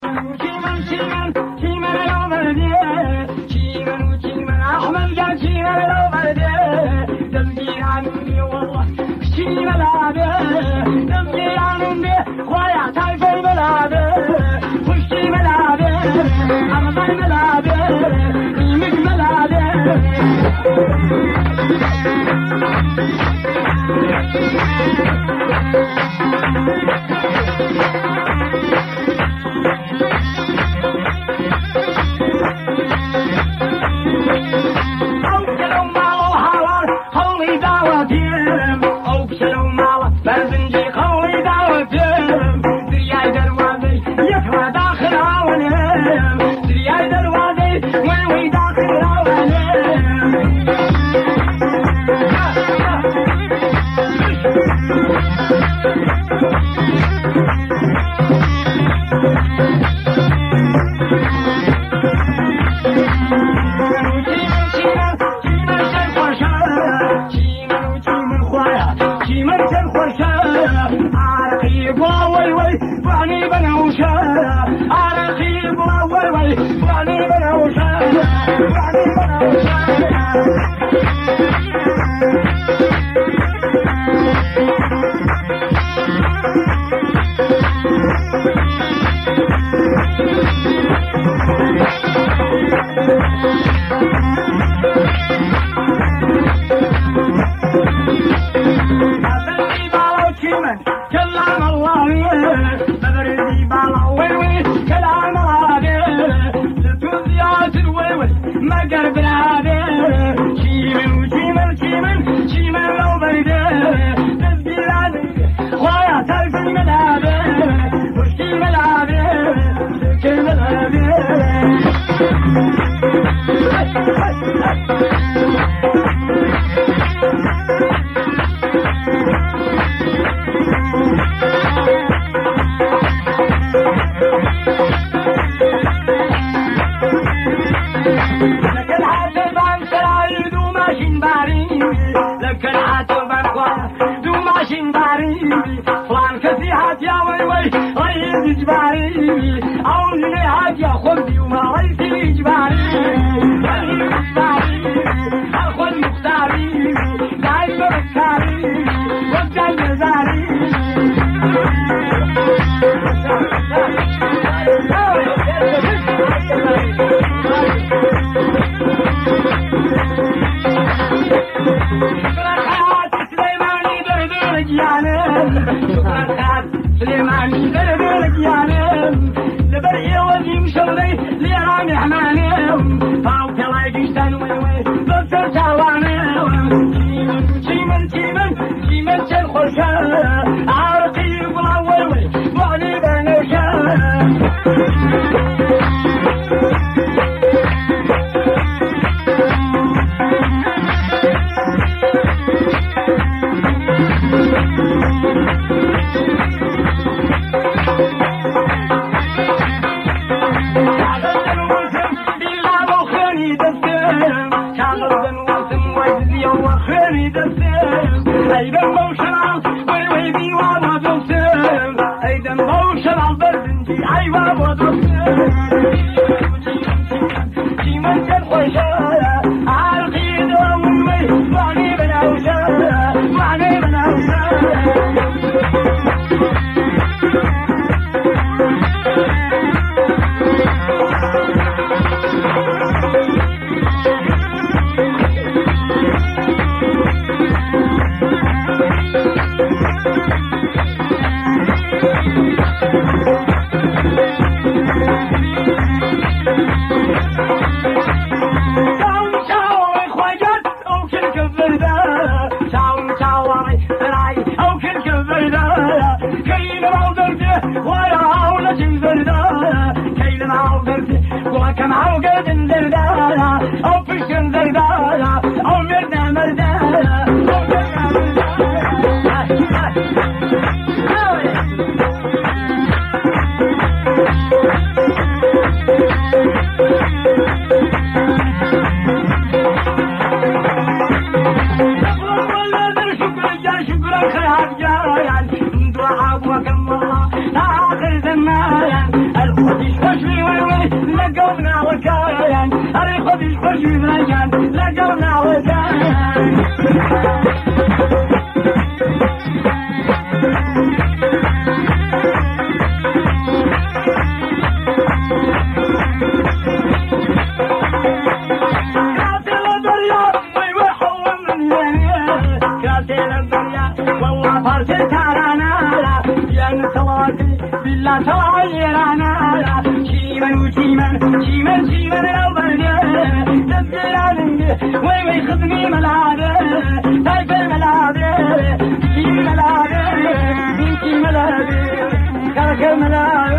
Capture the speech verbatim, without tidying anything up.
شيمن شيمن شيمن لو بردي شيمن وشيمن أحمد قال شيمن لو بردي دمي عني والله شيمن لابي دمي عني خويا تعرفي ملابي وشي ملابي أنا ضي ملابي قيمك ملابي شكرا خودش خوش میوای لگام ناوکان اره خودش خوش میوای لگام ناوکان بالله تعيرانا شيمن وشيمن شيمن شيمن لو برده تبدل عليه وي وي خدمي ملاده تايب الملاده شيمن ملاده شيمن ملاده كرك ملاده